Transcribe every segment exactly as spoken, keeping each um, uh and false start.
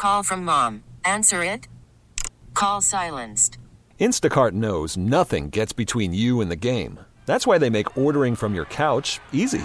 Call from mom. Answer it. Call silenced. Instacart knows nothing gets between you and the game. That's why they make ordering from your couch easy.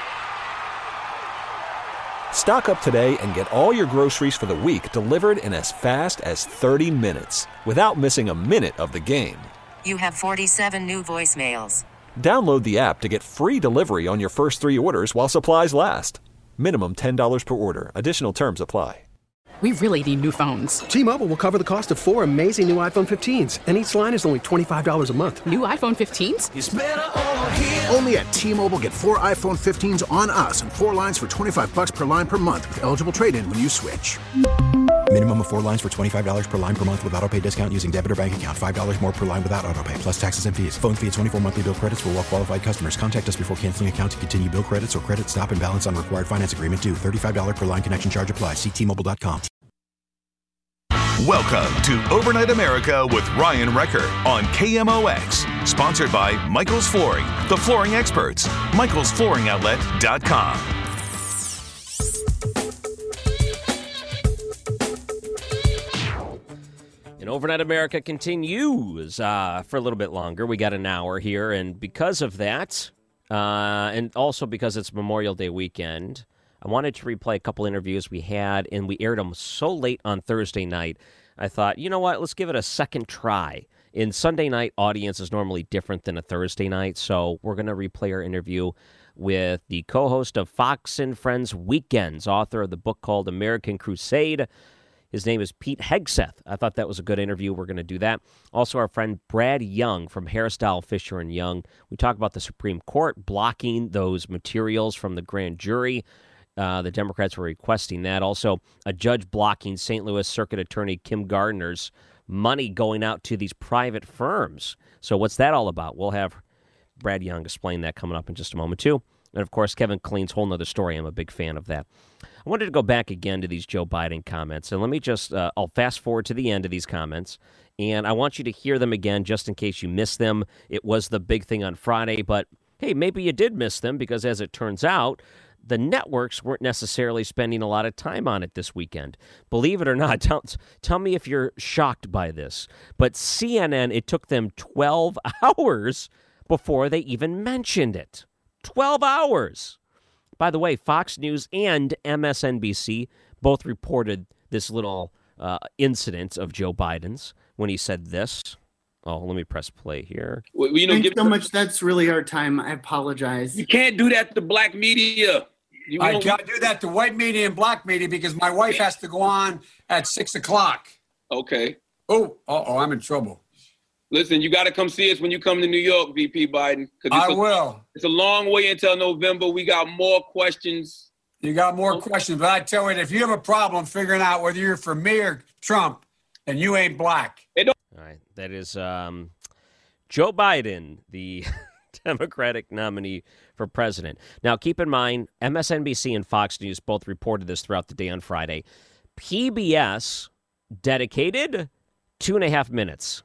Stock up today and get all your groceries for the week delivered in as fast as thirty minutes without missing a minute of the game. You have forty-seven new voicemails. Download the app to get free delivery on your first three orders while supplies last. Minimum ten dollars per order. Additional terms apply. We really need new phones. T-Mobile will cover the cost of four amazing new iPhone fifteens, and each line is only twenty-five dollars a month. New iPhone fifteens? It's better over here. Only at T-Mobile, get four iPhone fifteens on us and four lines for twenty-five bucks per line per month with eligible trade-in when you switch. Minimum of four lines for twenty-five dollars per line per month with autopay discount using debit or bank account. five dollars more per line without autopay, plus taxes and fees. Phone fee at twenty-four monthly bill credits for well-qualified customers. Contact us before canceling account to continue bill credits or credit stop and balance on required finance agreement due. thirty-five dollars per line connection charge applies. See T Mobile dot com. Welcome to Overnight America with Ryan Wrecker on K M O X. Sponsored by Michael's Flooring, the flooring experts. Michaels Flooring Outlet dot com. And Overnight America continues uh, for a little bit longer. We got an hour here, and because of that, uh, and also because it's Memorial Day weekend, I wanted to replay a couple interviews we had, and we aired them so late on Thursday night. I thought, you know what, let's give it a second try. In Sunday night, audience is normally different than a Thursday night, so we're going to replay our interview with the co-host of Fox and Friends Weekends, author of the book called American Crusade. His name is Pete Hegseth. I thought that was a good interview. We're going to do that. Also, our friend Brad Young from Hairstyle Fisher and Young. We talk about the Supreme Court blocking those materials from the grand jury. Uh, the Democrats were requesting that. Also, a judge blocking Saint Louis Circuit Attorney Kim Gardner's money going out to these private firms. So what's that all about? We'll have Brad Young explain that coming up in just a moment, too. And, of course, Kevin Klein's Whole Nother Story. I'm a big fan of that. I wanted to go back again to these Joe Biden comments. And let me just, uh, I'll fast forward to the end of these comments. And I want you to hear them again just in case you missed them. It was the big thing on Friday. But, hey, maybe you did miss them because, as it turns out, the networks weren't necessarily spending a lot of time on it this weekend. Believe it or not, tell, tell me if you're shocked by this. But C N N, it took them twelve hours before they even mentioned it. twelve hours. By the way, Fox News and M S N B C both reported this little uh, incident of Joe Biden's when he said this. Oh, let me press play here. Well, you know, Thanks give so much. That's really our time. I apologize. You can't do that to black media. You I know, can't do that to white media and black media because my wife has to go on at six o'clock. Okay. Oh, oh, I'm in trouble. Listen, you got to come see us when you come to New York, V P Biden. I a, will. It's a long way until November. We got more questions. You got more questions, but I tell you, if you have a problem figuring out whether you're for me or Trump, then you ain't black. All right, that is um, Joe Biden, the Democratic nominee for president. Now, keep in mind, M S N B C and Fox News both reported this throughout the day on Friday. P B S dedicated two and a half minutes,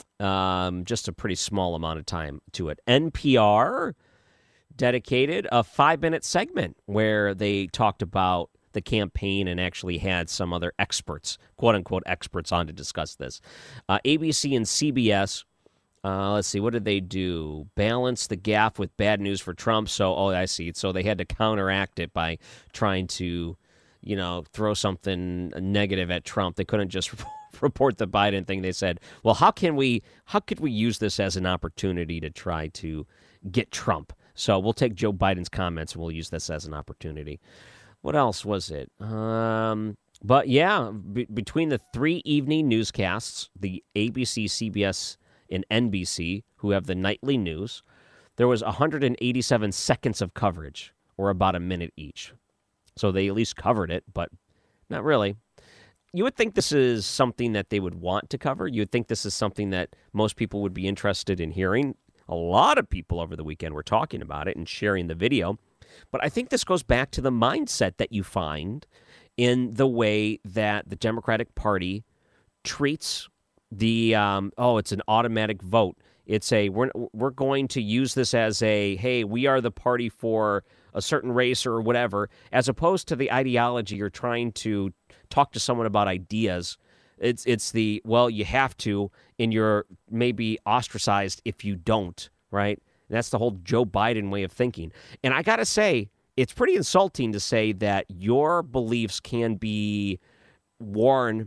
um, just a pretty small amount of time to it. N P R dedicated a five-minute segment where they talked about the campaign and actually had some other experts, quote-unquote experts, on to discuss this. Uh, A B C and C B S, uh, let's see, what did they do? Balance the gap with bad news for Trump. So, oh, I see. So they had to counteract it by trying to, you know, throw something negative at Trump. They couldn't just report the Biden thing. They said, well, how can we, how could we use this as an opportunity to try to get Trump? So we'll take Joe Biden's comments and we'll use this as an opportunity. What else was it? Um, but yeah, b- between the three evening newscasts, the A B C, C B S, and N B C, who have the nightly news, there was one hundred eighty-seven seconds of coverage, or about a minute each. So they at least covered it, but not really. You would think this is something that they would want to cover. You would think this is something that most people would be interested in hearing. A lot of people over the weekend were talking about it and sharing the video. But I think this goes back to the mindset that you find in the way that the Democratic Party treats the, um, oh, it's an automatic vote. It's a, we're, we're going to use this as a, hey, we are the party for a certain race or whatever, as opposed to the ideology you're trying to talk to someone about ideas, it's it's the, well, you have to, and you're maybe ostracized if you don't, right? And that's the whole Joe Biden way of thinking. And I got to say, it's pretty insulting to say that your beliefs can be worn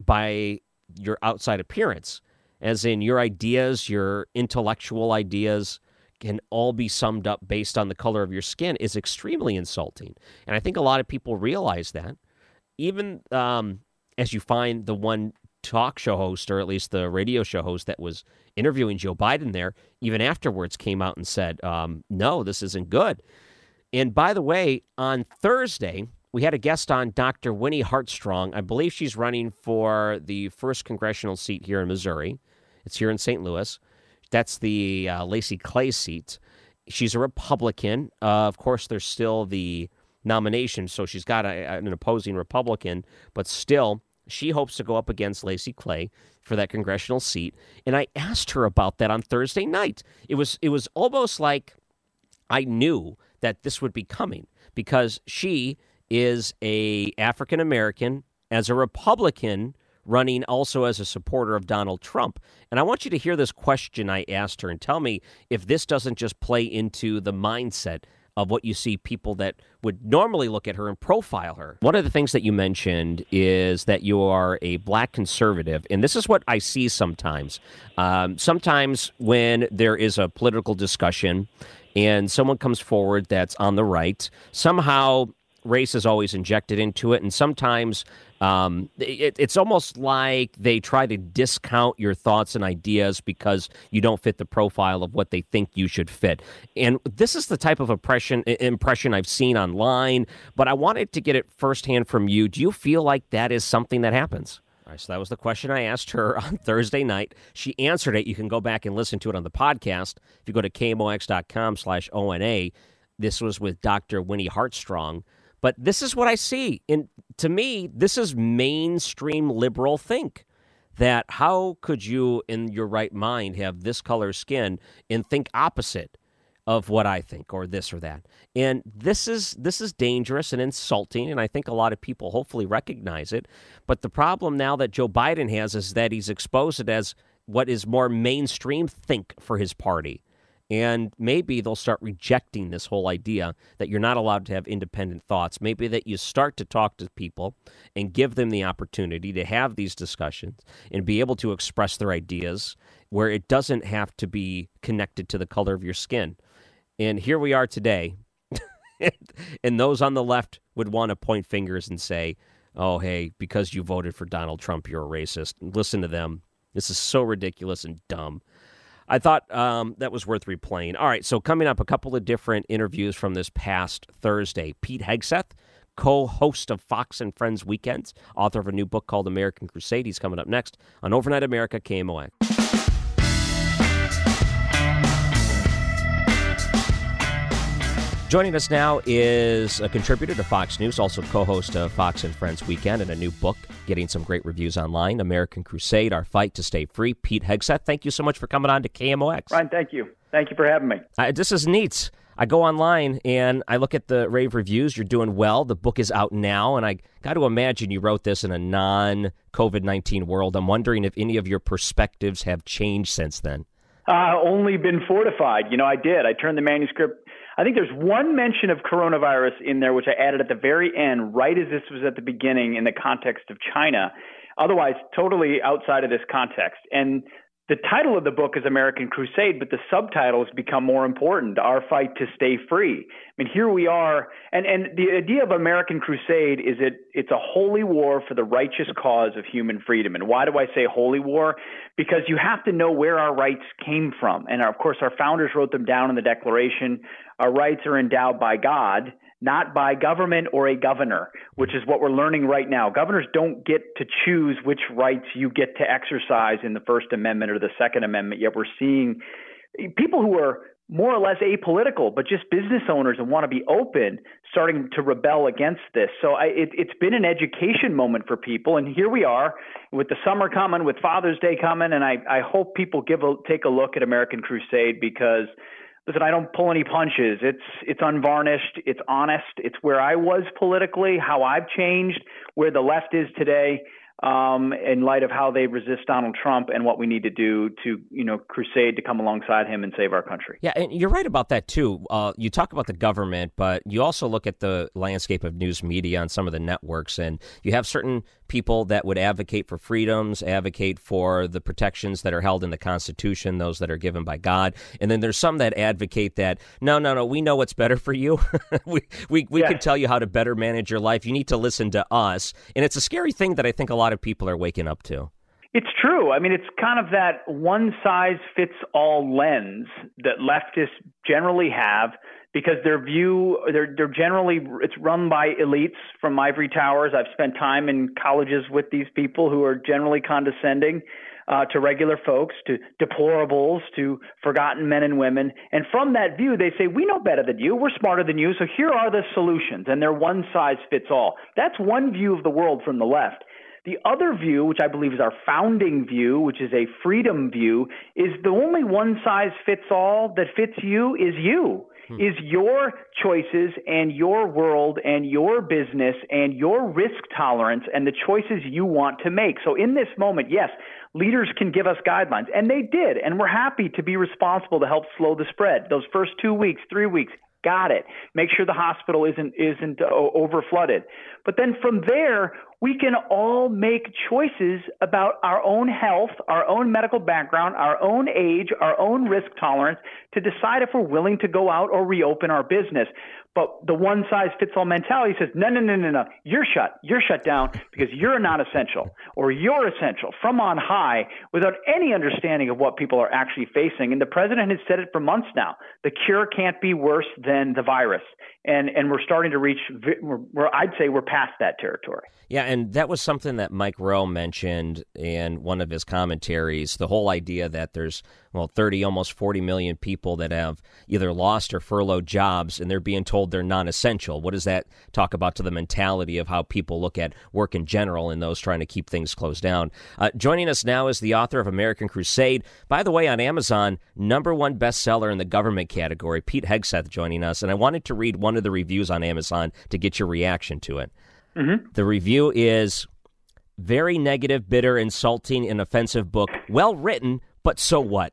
by your outside appearance, as in your ideas, your intellectual ideas can all be summed up based on the color of your skin is extremely insulting. And I think a lot of people realize that. Even um, as you find the one talk show host, or at least the radio show host that was interviewing Joe Biden there, even afterwards came out and said, um, no, this isn't good. And by the way, on Thursday, we had a guest on, Doctor Winnie Hartstrong. I believe she's running for the first congressional seat here in Missouri. It's here in Saint Louis. That's the uh, Lacy Clay seat. She's a Republican. Uh, of course, there's still the nomination, so she's got a, an opposing Republican, but still, she hopes to go up against Lacy Clay for that congressional seat. And I asked her about that on Thursday night. It was it was almost like I knew that this would be coming, because she is a African American, as a Republican, running also as a supporter of Donald Trump. And I want you to hear this question I asked her and tell me if this doesn't just play into the mindset of what you see people that would normally look at her and profile her. One of the things that you mentioned is that you are a black conservative, and this is what I see sometimes. Um, sometimes when there is a political discussion and someone comes forward that's on the right, somehow race is always injected into it, and sometimes um, it, it's almost like they try to discount your thoughts and ideas because you don't fit the profile of what they think you should fit. And this is the type of impression impression I've seen online, but I wanted to get it firsthand from you. Do you feel like that is something that happens? All right, so that was the question I asked her on Thursday night. She answered it. You can go back and listen to it on the podcast. If you go to K M O X dot com slash O N A, this was with Doctor Winnie Hartstrong. But this is what I see. And to me, this is mainstream liberal think. That how could you, in your right mind, have this color skin and think opposite of what I think, or this or that? And this is this is dangerous and insulting, and I think a lot of people hopefully recognize it. But the problem now that Joe Biden has is that he's exposed it as what is more mainstream think for his party. And maybe they'll start rejecting this whole idea that you're not allowed to have independent thoughts. Maybe that you start to talk to people and give them the opportunity to have these discussions and be able to express their ideas where it doesn't have to be connected to the color of your skin. And here we are today. And those on the left would want to point fingers and say, oh, hey, because you voted for Donald Trump, you're a racist. Listen to them. This is so ridiculous and dumb. I thought um, that was worth replaying. All right, so coming up, a couple of different interviews from this past Thursday. Pete Hegseth, co-host of Fox and Friends Weekends, author of a new book called American Crusade. He's coming up next on Overnight America, K M O X. Joining us now is a contributor to Fox News, also co-host of Fox and Friends Weekend, and a new book getting some great reviews online, American Crusade, Our Fight to Stay Free. Pete Hegseth, thank you so much for coming on to K M O X. Ryan, thank you. Thank you for having me. Uh, this is neat. I go online and I look at the rave reviews. You're doing well. The book is out now, and I got to imagine you wrote this in a non-COVID nineteen world. I'm wondering if any of your perspectives have changed since then. Uh, only been fortified. You know, I did. I turned the manuscript. I think there's one mention of coronavirus in there, which I added at the very end, right as this was at the beginning in the context of China. Otherwise, totally outside of this context. And the title of the book is American Crusade, but the subtitle has become more important, Our Fight to Stay Free. I mean, here we are. And, and the idea of American Crusade is that it's a holy war for the righteous cause of human freedom. And why do I say holy war? Because you have to know where our rights came from. And of course, our founders wrote them down in the Declaration. Our rights are endowed by God, not by government or a governor, which is what we're learning right now. Governors don't get to choose which rights you get to exercise in the First Amendment or the Second Amendment, yet we're seeing people who are more or less apolitical, but just business owners and want to be open, starting to rebel against this. So I, it, it's been an education moment for people, and here we are with the summer coming, with Father's Day coming, and I, I hope people give a, take a look at American Crusade, because listen, I don't pull any punches. It's it's unvarnished. It's honest. It's where I was politically, how I've changed, where the left is today, um, in light of how they resist Donald Trump and what we need to do to, you know, crusade to come alongside him and save our country. Yeah, and you're right about that, too. Uh, you talk about the government, but you also look at the landscape of news media on some of the networks, and you have certain people that would advocate for freedoms, advocate for the protections that are held in the Constitution, those that are given by God. And then there's some that advocate that, no, no, no, we know what's better for you. we we, we yeah. can tell you how to better manage your life. You need to listen to us. And it's a scary thing that I think a lot of people are waking up to. It's true. I mean, it's kind of that one-size-fits-all lens that leftists generally have, because their view, they're, they're generally, it's run by elites from ivory towers. I've spent time in colleges with these people who are generally condescending uh, to regular folks, to deplorables, to forgotten men and women. And from that view, they say, we know better than you. We're smarter than you. So here are the solutions. And they're one-size-fits-all. That's one view of the world from the left. The other view, which I believe is our founding view, which is a freedom view, is the only one-size-fits-all that fits you is you. Is your choices and your world and your business and your risk tolerance and the choices you want to make. So in this moment, yes, leaders can give us guidelines, and they did, and we're happy to be responsible to help slow the spread. Those first two weeks, three weeks, got it. Make sure the hospital isn't isn't uh, over flooded. But then from there, we can all make choices about our own health, our own medical background, our own age, our own risk tolerance to decide if we're willing to go out or reopen our business. But the one-size-fits-all mentality says, no, no, no, no, no, you're shut. You're shut down because you're not essential, or you're essential from on high, without any understanding of what people are actually facing. And the president has said it for months now. The cure can't be worse than the virus. And and we're starting to reach, we're, we're, I'd say we're past that territory. Yeah, and that was something that Mike Rowe mentioned in one of his commentaries, the whole idea that there's, well, thirty, almost forty million people that have either lost or furloughed jobs, and they're being told they're non-essential. What does that talk about to the mentality of how people look at work in general and those trying to keep things closed down? Uh, joining us now is the author of American Crusade. By the way, on Amazon, number one bestseller in the government category, Pete Hegseth joining us. And I wanted to read one of the reviews on Amazon to get your reaction to it. Mm-hmm. The review is very negative, bitter, insulting, and offensive book. Well written, but so what?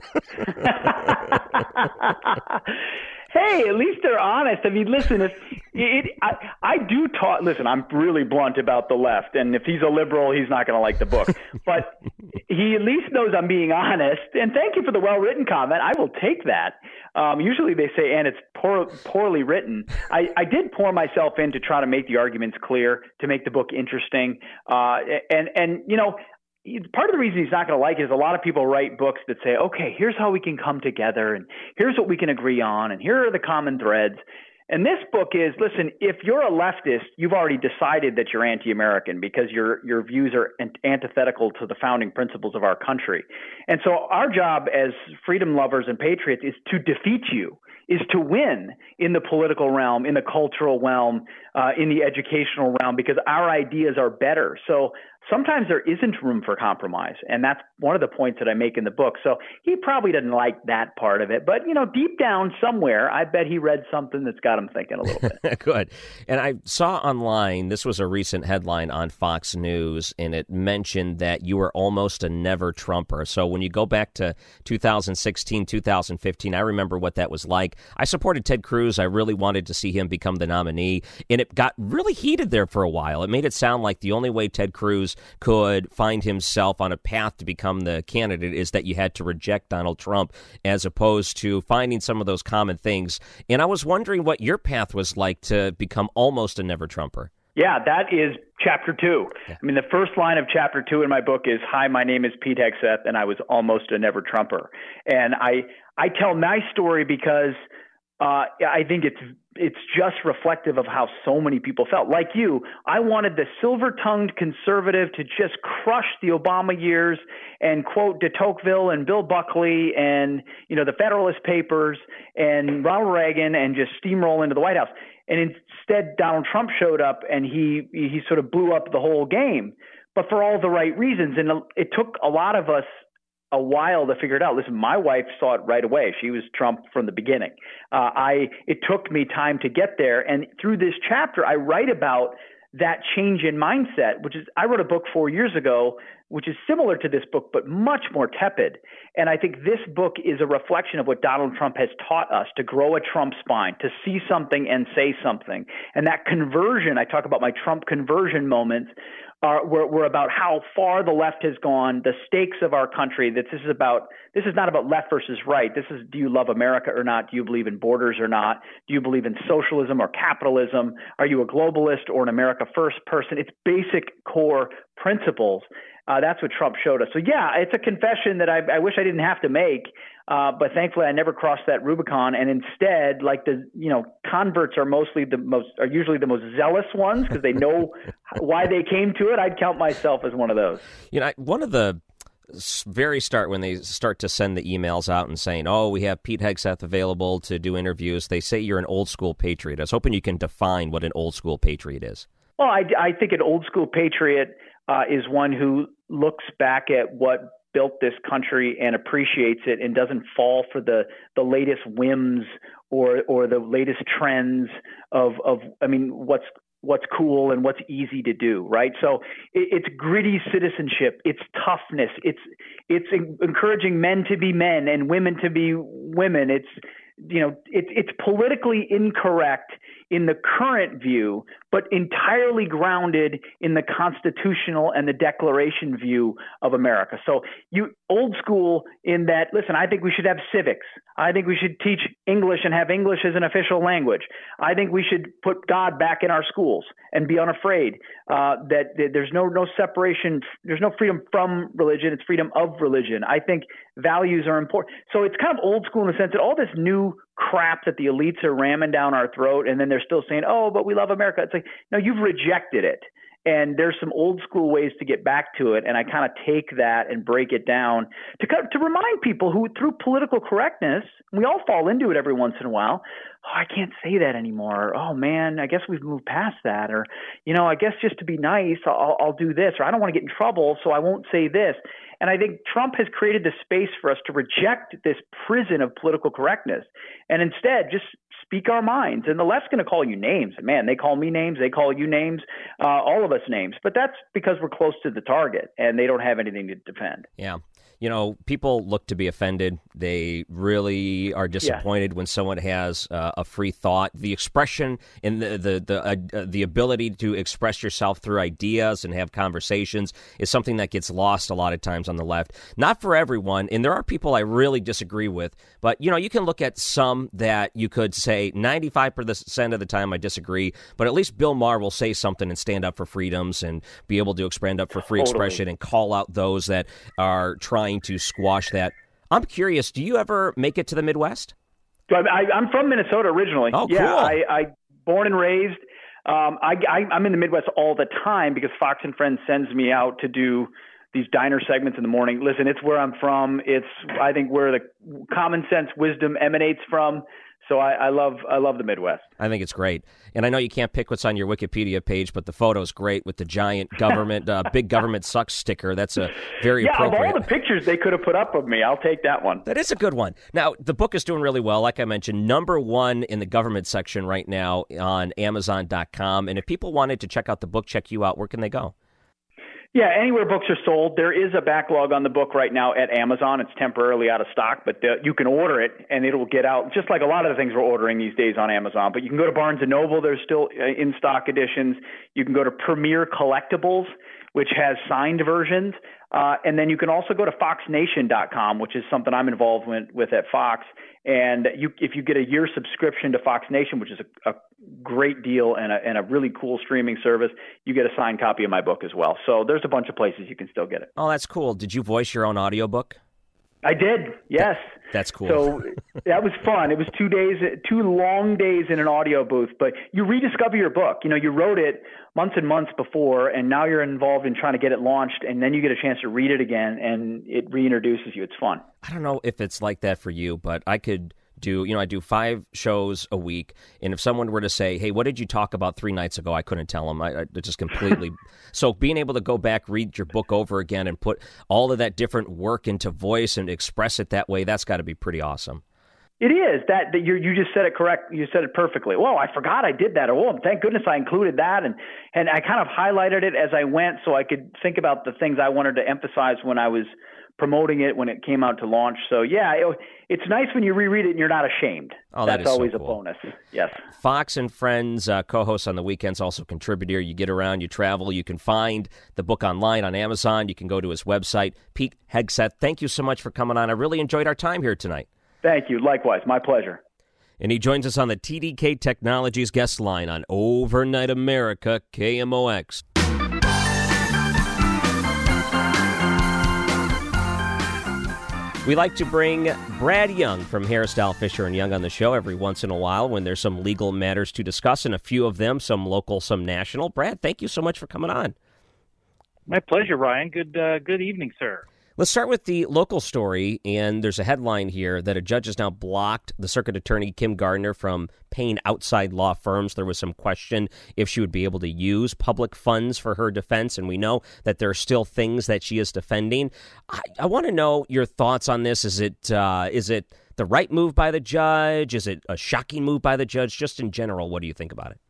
Hey, at least they're honest. I mean, listen, if it, I, I do talk, listen, I'm really blunt about the left, and if he's a liberal, he's not going to like the book. But he at least knows I'm being honest. And thank you for the well-written comment. I will take that. Um, usually they say, and it's poor, poorly written. I, I did pour myself in to try to make the arguments clear, to make the book interesting. Uh, and, and, you know, part of the reason he's not going to like it is a lot of people write books that say, okay, here's how we can come together, and here's what we can agree on, and here are the common threads. And this book is, listen, if you're a leftist, you've already decided that you're anti-American because your your views are antithetical to the founding principles of our country. And so our job as freedom lovers and patriots is to defeat you, is to win in the political realm, in the cultural realm, uh, in the educational realm, because our ideas are better. So sometimes there isn't room for compromise, and that's one of the points that I make in the book. So he probably doesn't like that part of it, but, you know, deep down somewhere, I bet he read something that's got him thinking a little bit. Good. And I saw online, this was a recent headline on Fox News, and it mentioned that you were almost a never Trumper. So when you go back to two thousand sixteen, two thousand fifteen, I remember what that was like. I supported Ted Cruz. I really wanted to see him become the nominee, and it got really heated there for a while. It made it sound like the only way Ted Cruz could find himself on a path to become the candidate is that you had to reject Donald Trump, as opposed to finding some of those common things. And I was wondering what your path was like to become almost a never Trumper. Yeah, that is chapter two. Yeah. I mean, the first line of chapter two in my book is, "Hi, my name is Pete Hegseth, and I was almost a never Trumper." And I I tell my story because uh, I think it's it's just reflective of how so many people felt. Like you, I wanted the silver-tongued conservative to just crush the Obama years and quote de Tocqueville and Bill Buckley and, you know, the Federalist Papers and Ronald Reagan and just steamroll into the White House. And instead, Donald Trump showed up and he he sort of blew up the whole game, but for all the right reasons. And it took a lot of us a while to figure it out. Listen, my wife saw it right away. She was Trump from the beginning. Uh, I it took me time to get there, and through this chapter, I write about that change in mindset, which is I wrote a book four years ago, which is similar to this book, but much more tepid. And I think this book is a reflection of what Donald Trump has taught us, to grow a Trump spine, to see something and say something. And that conversion, I talk about my Trump conversion moments, are were, were about how far the left has gone, the stakes of our country, that this is about, this is not about left versus right. This is, do you love America or not? Do you believe in borders or not? Do you believe in socialism or capitalism? Are you a globalist or an America first person? It's basic core principles. Uh, that's what Trump showed us. So yeah, it's a confession that I, I wish I didn't have to make, uh, but thankfully I never crossed that Rubicon. And instead, like the you know, converts are mostly the most are usually the most zealous ones because they know why they came to it. I'd count myself as one of those. You know, one of the very start when they start to send the emails out and saying, "Oh, we have Pete Hegseth available to do interviews," they say you're an old school patriot. I was hoping you can define what an old school patriot is. Well, I, I think an old school patriot uh, is one who looks back at what built this country and appreciates it and doesn't fall for the, the latest whims or or the latest trends of, of I mean, what's what's cool and what's easy to do, right? So it, it's gritty citizenship, it's toughness, it's it's encouraging men to be men and women to be women. It's you know, it, it's politically incorrect in the current view, but entirely grounded in the constitutional and the Declaration view of America. So you old school in that, listen, I think we should have civics. I think we should teach English and have English as an official language. I think we should put God back in our schools and be unafraid uh, that, that there's no no separation. There's no freedom from religion. It's freedom of religion. I think values are important. So it's kind of old school in the sense that all this new crap that the elites are ramming down our throat, and then they're still saying, oh, but we love America. It's like, no, you've rejected it. And there's some old school ways to get back to it. And I kind of take that and break it down to to remind people who, through political correctness, we all fall into it every once in a while. Oh, I can't say that anymore. Oh, man, I guess we've moved past that. Or, you know, I guess just to be nice, I'll, I'll do this. Or I don't want to get in trouble, so I won't say this. And I think Trump has created the space for us to reject this prison of political correctness and instead just speak our minds. And the left's going to call you names. Man, they call me names. They call you names, uh, all of us names. But that's because we're close to the target and they don't have anything to defend. Yeah. You know, people look to be offended. They really are disappointed yeah. when someone has uh, a free thought. The expression and the the the, uh, the ability to express yourself through ideas and have conversations is something that gets lost a lot of times on the left. Not for everyone, and there are people I really disagree with. But, you know, you can look at some that you could say ninety-five percent of the time I disagree, but at least Bill Maher will say something and stand up for freedoms and be able to expand up for free totally. expression and call out those that are trying to squash that. I'm curious, do you ever make it to the Midwest? So I, I'm from Minnesota originally. Oh, cool. Yeah, I, I born and raised. Um, I, I, I'm in the Midwest all the time because Fox and Friends sends me out to do these diner segments in the morning. Listen, it's where I'm from. It's, I think, where the common sense wisdom emanates from. So I, I love I love the Midwest. I think it's great. And I know you can't pick what's on your Wikipedia page, but the photo's great with the giant government, uh, big government sucks sticker. That's a very yeah, appropriate. Yeah, of all the pictures they could have put up of me, I'll take that one. That is a good one. Now, the book is doing really well. Like I mentioned, number one in the government section right now on Amazon dot com. And if people wanted to check out the book, check you out, where can they go? Yeah, anywhere books are sold. There is a backlog on the book right now at Amazon. It's temporarily out of stock, but the, you can order it, and it'll get out, just like a lot of the things we're ordering these days on Amazon. But you can go to Barnes and Noble. There's still in-stock editions. You can go to Premier Collectibles, which has signed versions. Uh, and then you can also go to Fox Nation dot com, which is something I'm involved with, with at Fox. And you, if you get a year subscription to Fox Nation, which is a, a great deal and a, and a really cool streaming service, you get a signed copy of my book as well. So there's a bunch of places you can still get it. Oh, that's cool. Did you voice your own audiobook? I did, yes. That's cool. So that was fun. It was two days, two long days in an audio booth, but you rediscover your book. You know, you wrote it months and months before, and now you're involved in trying to get it launched, and then you get a chance to read it again, and it reintroduces you. It's fun. I don't know if it's like that for you, but I could do, you know, I do five shows a week. And if someone were to say, hey, what did you talk about three nights ago? I couldn't tell them. I, I just completely. So being able to go back, read your book over again and put all of that different work into voice and express it that way, that's got to be pretty awesome. It is that, that you you just said it correct. You said it perfectly. Whoa, I forgot I did that. Oh, thank goodness I included that. And, and I kind of highlighted it as I went so I could think about the things I wanted to emphasize when I was promoting it when it came out to launch. So yeah, it, it's nice when you reread it and you're not ashamed. Oh, that That's is always so a cool. bonus. Yes. Fox and Friends, uh, co-host on the weekends, also contributor. You get around, you travel. You can find the book online on Amazon. You can go to his website. Pete Hegseth, thank you so much for coming on. I really enjoyed our time here tonight. Thank you. Likewise. My pleasure. And he joins us on the T D K Technologies guest line on Overnight America, K M O X. We like to bring Brad Young from Hairstyle Fisher and Young on the show every once in a while when there's some legal matters to discuss, and a few of them, some local, some national. Brad, thank you so much for coming on. My pleasure, Ryan. Good uh, good evening, sir. Let's start with the local story, and there's a headline here that a judge has now blocked the Circuit Attorney Kim Gardner from paying outside law firms. There was some question if she would be able to use public funds for her defense, and we know that there are still things that she is defending. I, I want to know your thoughts on this. Is it uh, is it the right move by the judge? Is it a shocking move by the judge? Just in general, what do you think about it?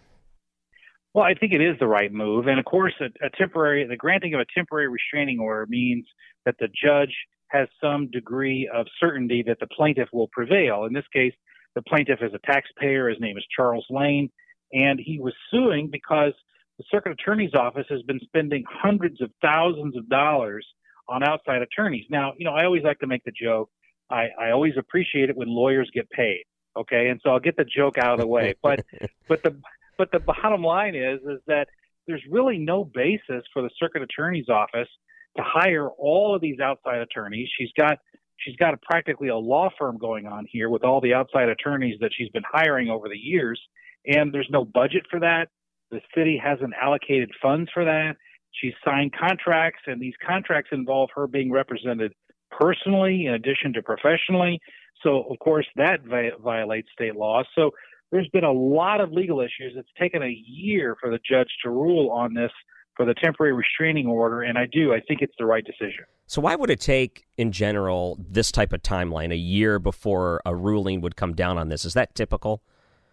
Well, I think it is the right move. And of course, a, a temporary, the granting of a temporary restraining order means that the judge has some degree of certainty that the plaintiff will prevail. In this case, the plaintiff is a taxpayer. His name is Charles Lane, and he was suing because the Circuit Attorney's Office has been spending hundreds of thousands of dollars on outside attorneys. Now, you know, I always like to make the joke. I, I always appreciate it when lawyers get paid. Okay, and so I'll get the joke out of the way. But but the but the bottom line is is that there's really no basis for the Circuit Attorney's Office to hire all of these outside attorneys. She's got she's got a, practically a law firm going on here with all the outside attorneys that she's been hiring over the years, and there's no budget for that. The city hasn't allocated funds for that. She's signed contracts, and these contracts involve her being represented personally in addition to professionally. So, of course, that vi- violates state law. So there's been a lot of legal issues. It's taken a year for the judge to rule on this for the temporary restraining order, and I do. I think it's the right decision. So why would it take, in general, this type of timeline, a year before a ruling would come down on this? Is that typical?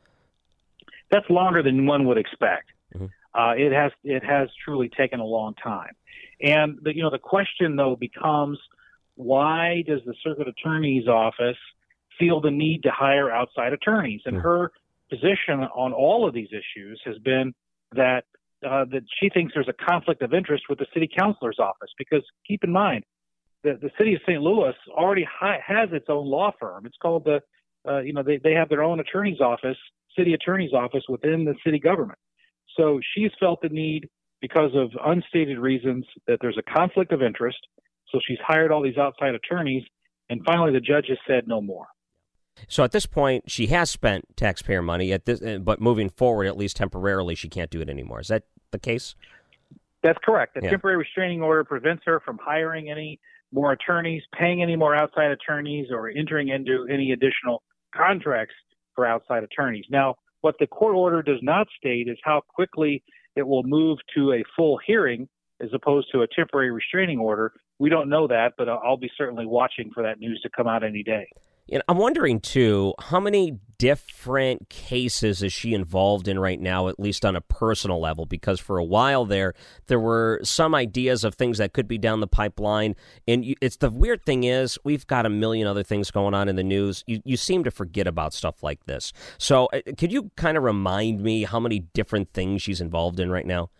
That's longer than one would expect. Mm-hmm. Uh, it has it has truly taken a long time. And, the, you know, the question, though, becomes, why does the Circuit Attorney's Office feel the need to hire outside attorneys? And her position on all of these issues has been that uh, that she thinks there's a conflict of interest with the city councilor's office, because keep in mind that the city of Saint Louis already hi- has its own law firm. It's called the, uh, you know, they, they have their own attorney's office, city attorney's office within the city government. So she's felt the need, because of unstated reasons, that there's a conflict of interest. So she's hired all these outside attorneys, and finally the judge has said no more. So at this point, she has spent taxpayer money, at this, but moving forward, at least temporarily, she can't do it anymore. Is that the case? That's correct. The Yeah. temporary restraining order prevents her from hiring any more attorneys, paying any more outside attorneys, or entering into any additional contracts for outside attorneys. Now, what the court order does not state is how quickly it will move to a full hearing as opposed to a temporary restraining order. We don't know that, but I'll be certainly watching for that news to come out any day. And I'm wondering, too, how many different cases is she involved in right now, at least on a personal level? Because for a while there, there were some ideas of things that could be down the pipeline. And you, it's the weird thing is we've got a million other things going on in the news. You, you seem to forget about stuff like this. So uh, could you kind of remind me how many different things she's involved in right now?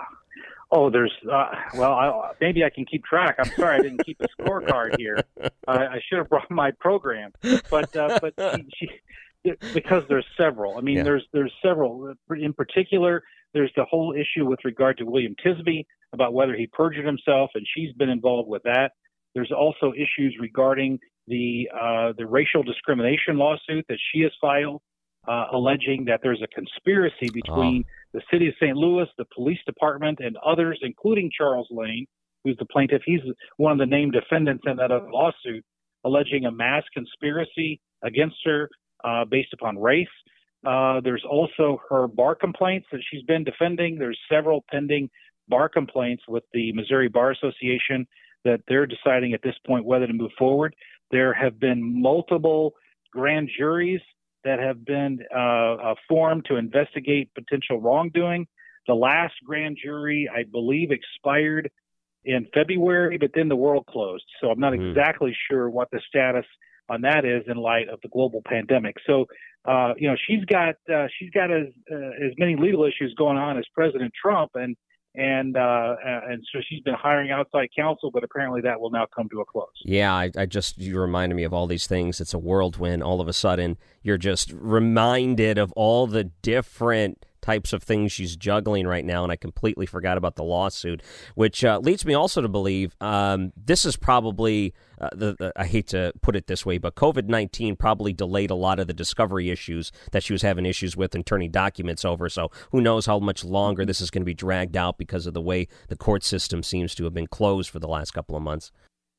Oh, there's, uh, well, I, maybe I can keep track. I'm sorry I didn't keep a scorecard here. Uh, I should have brought my program. But uh, but she, she, because there's several. I mean, Yeah. there's there's several. In particular, there's the whole issue with regard to William Tisby about whether he perjured himself, and she's been involved with that. There's also issues regarding the uh, the racial discrimination lawsuit that she has filed, uh, alleging that there's a conspiracy between Oh. the city of Saint Louis, the police department, and others, including Charles Lane, who's the plaintiff. He's one of the named defendants in that other lawsuit, alleging a mass conspiracy against her uh, based upon race. Uh, there's also her bar complaints that she's been defending. There's several pending bar complaints with the Missouri Bar Association that they're deciding at this point whether to move forward. There have been multiple grand juries that have been uh, uh, formed to investigate potential wrongdoing. The last grand jury, I believe, expired in February, but then the world closed. So I'm not mm. exactly sure what the status on that is in light of the global pandemic. So, uh, you know, she's got uh, she's got as uh, as many legal issues going on as President Trump, and and uh, and so she's been hiring outside counsel, but apparently that will now come to a close. Yeah, I, I just you reminded me of all these things. It's a whirlwind. All of a sudden, you're just reminded of all the different types of things she's juggling right now, and I completely forgot about the lawsuit, which uh, leads me also to believe um, this is probably, uh, the, the, I hate to put it this way, but COVID nineteen probably delayed a lot of the discovery issues that she was having issues with and turning documents over, so who knows how much longer this is going to be dragged out because of the way the court system seems to have been closed for the last couple of months.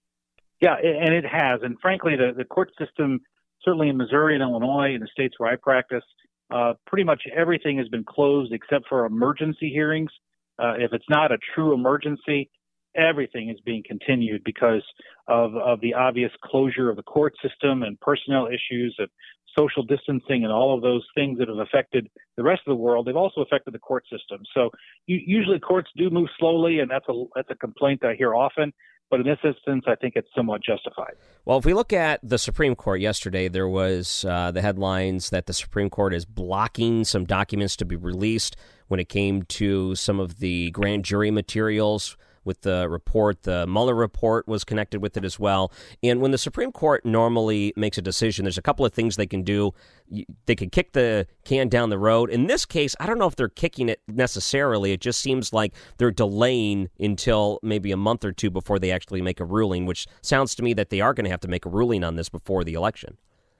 Yeah, and it has, and frankly, the, the court system, certainly in Missouri and Illinois, in the states where I practice, Uh, pretty much everything has been closed except for emergency hearings. Uh, if it's not a true emergency, everything is being continued because of, of the obvious closure of the court system and personnel issues and social distancing and all of those things that have affected the rest of the world. They've also affected the court system. So you, usually courts do move slowly, and that's a, that's a complaint that I hear often. But in this instance, I think it's somewhat justified. Well, if we look at the Supreme Court yesterday, there was uh, the headlines that the Supreme Court is blocking some documents to be released when it came to some of the grand jury materials with the report. The Mueller report was connected with it as well. And when the Supreme Court normally makes a decision, there's a couple of things they can do. They can kick the can down the road. In this case, I don't know if they're kicking it necessarily. It just seems like they're delaying until maybe a month or two before they actually make a ruling, which sounds to me that they are going to have to make a ruling on this before the election.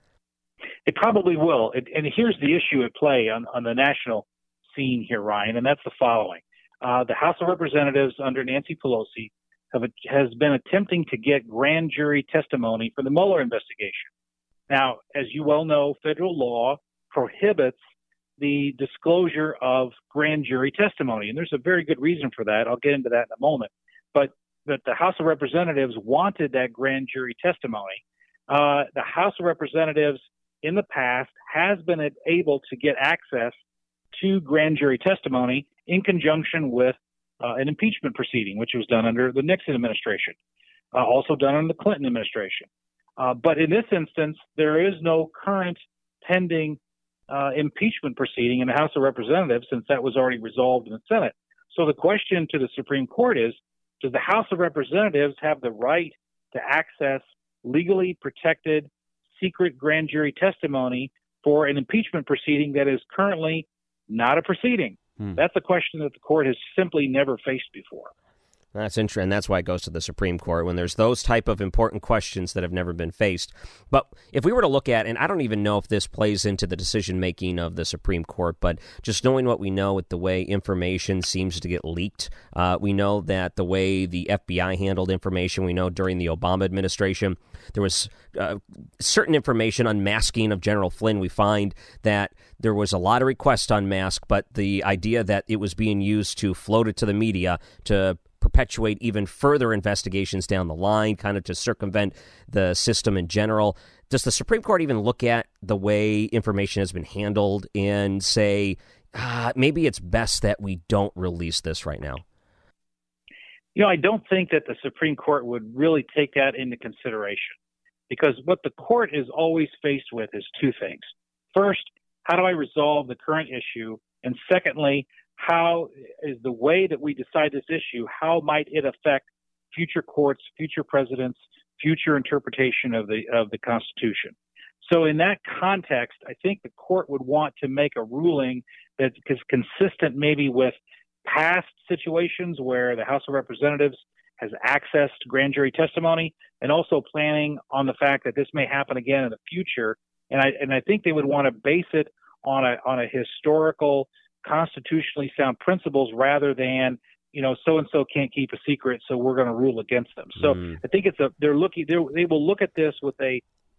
It probably will. It, and here's the issue at play on, on the national scene here, Ryan, and that's the following. Uh, the House of Representatives under Nancy Pelosi have, has been attempting to get grand jury testimony for the Mueller investigation. Now, as you well know, federal law prohibits the disclosure of grand jury testimony, and there's a very good reason for that. I'll get into that in a moment. But, but the House of Representatives wanted that grand jury testimony. Uh, the House of Representatives in the past has been able to get access to grand jury testimony in conjunction with uh, an impeachment proceeding, which was done under the Nixon administration, uh, also done under the Clinton administration. Uh, but in this instance, there is no current pending uh, impeachment proceeding in the House of Representatives since that was already resolved in the Senate. So the question to the Supreme Court is, does the House of Representatives have the right to access legally protected secret grand jury testimony for an impeachment proceeding that is currently not a proceeding? Hmm. That's a question that the court has simply never faced before. That's interesting, and that's why it goes to the Supreme Court when there's those type of important questions that have never been faced. But if we were to look at, and I don't even know if this plays into the decision-making of the Supreme Court, but just knowing what we know with the way information seems to get leaked, uh, we know that the way the F B I handled information, we know during the Obama administration, there was uh, certain information unmasking of General Flynn. We find that there was a lot of requests to unmask, but the idea that it was being used to float it to the media to perpetuate even further investigations down the line, kind of to circumvent the system in general. Does the Supreme Court even look at the way information has been handled and say, ah, maybe it's best that we don't release this right now? You know, I don't think that the Supreme Court would really take that into consideration, because what the court is always faced with is two things. First, how do I resolve the current issue? And secondly, how is the way that we decide this issue, how might it affect future courts, future presidents, future interpretation of the of the Constitution? So in that context, I think the court would want to make a ruling that is consistent maybe with past situations where the House of Representatives has access to grand jury testimony, and also planning on the fact that this may happen again in the future. And I and I think they would want to base it on a on a historical, constitutionally sound principles rather than, you know, so and so can't keep a secret, so we're going to rule against them. So mm. I think it's a they're looking they they will look at this with a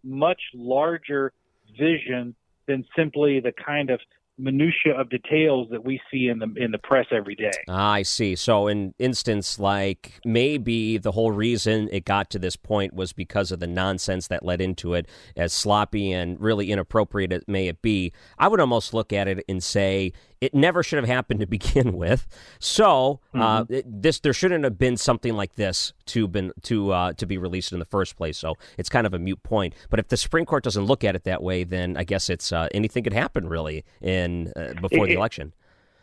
much larger vision than simply the kind of minutia of details that we see in the in the press every day. Ah, I see. So in instance like maybe the whole reason it got to this point was because of the nonsense that led into it, as sloppy and really inappropriate as may it be, I would almost look at it and say it never should have happened to begin with. So uh, mm-hmm. it, this there shouldn't have been something like this to been to uh, to be released in the first place. So it's kind of a moot point. But if the Supreme Court doesn't look at it that way, then I guess it's uh, anything could happen really in uh, before it, the election.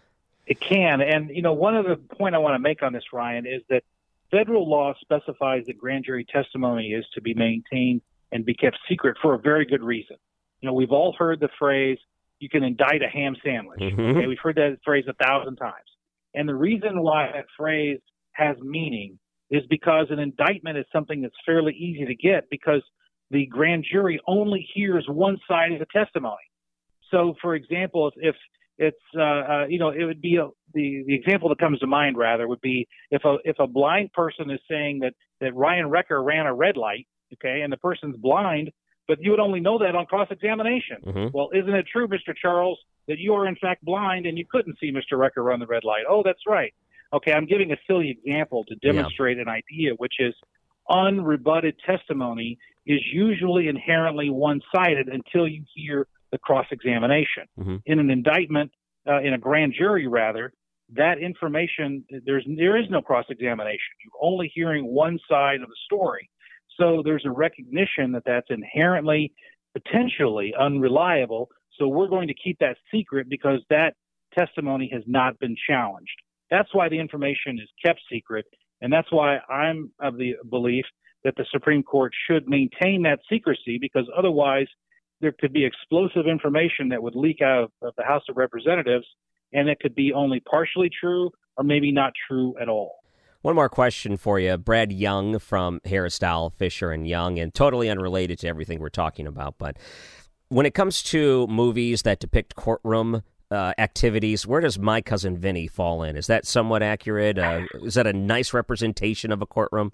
It can, and you know, one other point I want to make on this, Ryan, is that federal law specifies that grand jury testimony is to be maintained and be kept secret for a very good reason. You know, we've all heard the phrase, you can indict a ham sandwich. Mm-hmm. Okay, we've heard that phrase a thousand times. And the reason why that phrase has meaning is because an indictment is something that's fairly easy to get because the grand jury only hears one side of the testimony. So, for example, if, if it's, uh, uh, you know, it would be a, the, the example that comes to mind, rather, would be if a, if a blind person is saying that, that Ryan Wrecker ran a red light, okay, and the person's blind, but you would only know that on cross-examination. Mm-hmm. Well, isn't it true, Mister Charles, that you are in fact blind and you couldn't see Mister Wrecker run the red light? Oh, that's right. Okay, I'm giving a silly example to demonstrate yeah. an idea, which is unrebutted testimony is usually inherently one-sided until you hear the cross-examination. Mm-hmm. In an indictment, uh, in a grand jury rather, that information, there's there is no cross-examination. You're only hearing one side of the story. So there's a recognition that that's inherently, potentially unreliable. So we're going to keep that secret because that testimony has not been challenged. That's why the information is kept secret. And that's why I'm of the belief that the Supreme Court should maintain that secrecy, because otherwise there could be explosive information that would leak out of, of the House of Representatives, and it could be only partially true or maybe not true at all. One more question for you. Brad Young from Harris Dowell, Fisher and Young, and totally unrelated to everything we're talking about. But when it comes to movies that depict courtroom uh, activities, where does My Cousin Vinny fall in? Is that somewhat accurate? Uh, is that a nice representation of a courtroom?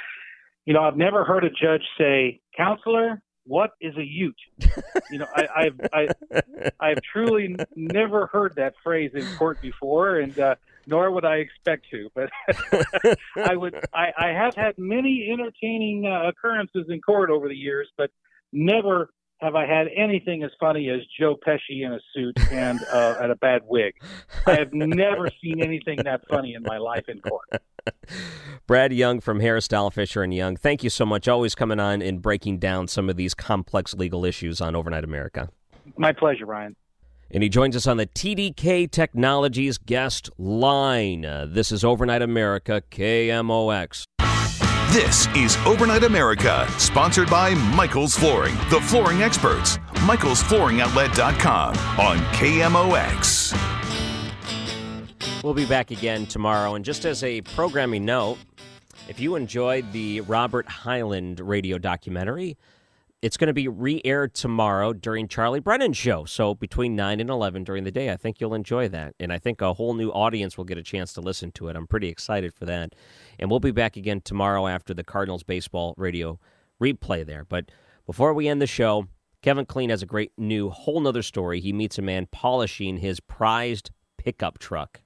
You know, I've never heard a judge say, "Counselor, what is a ute?" You know, I, I've I, I've truly n- never heard that phrase in court before, and uh, nor would I expect to. But I would. I, I have had many entertaining uh, occurrences in court over the years, but never have I had anything as funny as Joe Pesci in a suit and uh, and a bad wig. I have never seen anything that funny in my life in court. Brad Young from Harris Dowell, Fisher and Young, thank you so much. Always coming on and breaking down some of these complex legal issues on Overnight America. My pleasure, Ryan. And he joins us on the T D K Technologies guest line. Uh, this is Overnight America, K M O X. This is Overnight America, sponsored by Michael's Flooring, the flooring experts. Michaels Flooring Outlet dot com on K M O X. We'll be back again tomorrow. And just as a programming note, if you enjoyed the Robert Hyland radio documentary, it's going to be re-aired tomorrow during Charlie Brennan's show. So between nine and eleven during the day, I think you'll enjoy that. And I think a whole new audience will get a chance to listen to it. I'm pretty excited for that. And we'll be back again tomorrow after the Cardinals baseball radio replay there. But before we end the show, Kevin Kleen has a great new whole nother story. He meets a man polishing his prized pickup truck.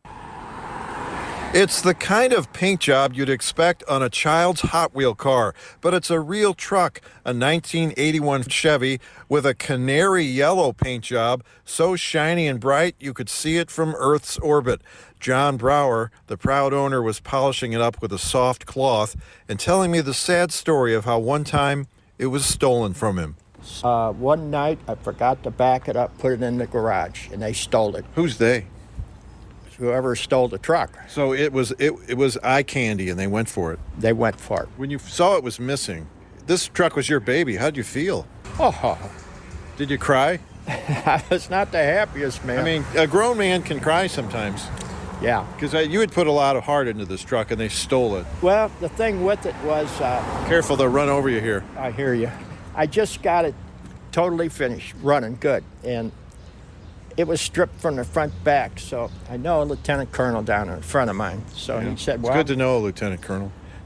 It's the kind of paint job you'd expect on a child's Hot Wheel car, but it's a real truck, a nineteen eighty-one Chevy with a canary yellow paint job, so shiny and bright you could see it from Earth's orbit. John Brower, the proud owner, was polishing it up with a soft cloth and telling me the sad story of how one time it was stolen from him. Uh, one night I forgot to back it up, put it in the garage, and they stole it. Who's they? Whoever stole the truck. So it was it, it was eye candy, and they went for it. They went for it. When you saw it was missing, this truck was your baby. How'd you feel? Oh, did you cry? I was not the happiest man. I mean, a grown man can cry sometimes. Yeah. Because you had put a lot of heart into this truck, and they stole it. Well, the thing with it was... Uh, Careful, they'll run over you here. I hear you. I just got it totally finished, running good, and it was stripped from the front back, so I know a lieutenant colonel down in front of mine. So yeah. he said, well... It's good to know, Lieutenant Colonel.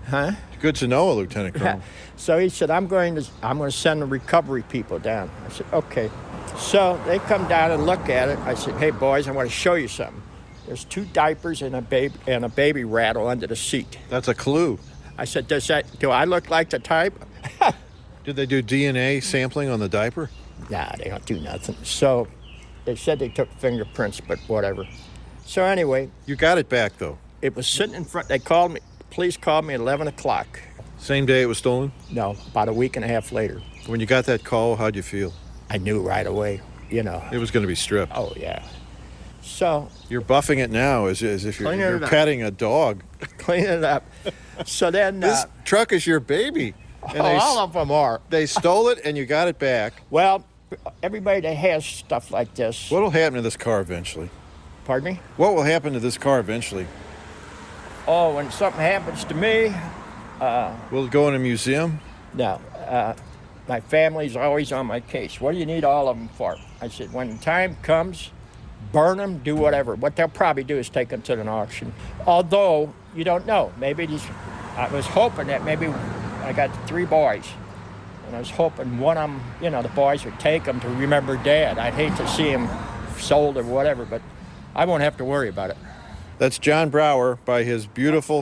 Huh? Good to know, Lieutenant Colonel. So he said, I'm going to I'm going to send the recovery people down. I said, okay. So they come down and look at it. I said, hey, boys, I want to show you something. There's two diapers and a baby and a baby rattle under the seat. That's a clue. I said, does that, do I look like the type? Did they do D N A sampling on the diaper? Nah, they don't do nothing. So they said they took fingerprints, but whatever. So anyway. You got it back, though. It was sitting in front. They called me. Police called me at eleven o'clock. Same day it was stolen? No, about a week and a half later. When you got that call, how'd you feel? I knew right away, you know. It was going to be stripped. Oh, yeah. So. You're buffing it now as, as if you're, you're up. petting a dog. Clean it up. So then. This uh, truck is your baby. And oh, they, all of them are. They stole it and you got it back. Well, everybody that has stuff like this. What will happen to this car eventually? Pardon me? What will happen to this car eventually? Oh, when something happens to me. Uh, will it go in a museum? No. Uh, my family's always on my case. What do you need all of them for? I said, when the time comes, burn them, do whatever. What they'll probably do is take them to an auction. Although, you don't know. Maybe these, I was hoping that maybe I got three boys. And I was hoping one of them, you know, the boys would take them to remember Dad. I'd hate to see him sold or whatever, but I won't have to worry about it. That's John Brower by his beautiful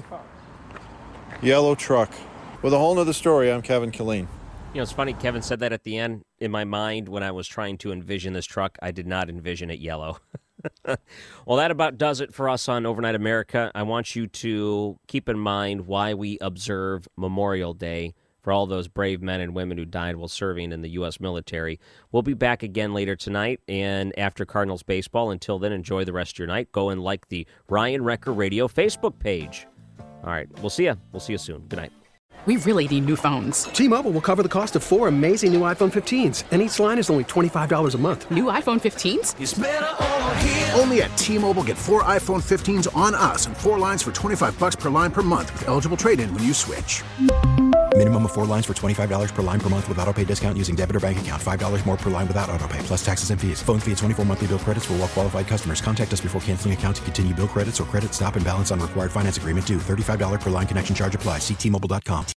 yellow truck. With a whole nother story, I'm Kevin Killeen. You know, it's funny, Kevin said that at the end. In my mind, when I was trying to envision this truck, I did not envision it yellow. Well, that about does it for us on Overnight America. I want you to keep in mind why we observe Memorial Day for all those brave men and women who died while serving in the U S military. We'll be back again later tonight and after Cardinals baseball. Until then, enjoy the rest of your night. Go and like the Ryan Wrecker Radio Facebook page. All right, we'll see you. We'll see you soon. Good night. We really need new phones. T-Mobile will cover the cost of four amazing new iPhone fifteens, and each line is only twenty-five dollars a month. New iPhone fifteens? It's better over here. Only at T-Mobile, get four iPhone fifteens on us and four lines for twenty-five dollars per line per month with eligible trade-in when you switch. Minimum of four lines for twenty-five dollars per line per month with autopay discount using debit or bank account. five dollars more per line without autopay, plus taxes and fees. Phone fee at twenty-four monthly bill credits for well-qualified customers. Contact us before canceling account to continue bill credits or credit stop and balance on required finance agreement due. thirty-five dollars per line connection charge applies. See T Mobile dot com.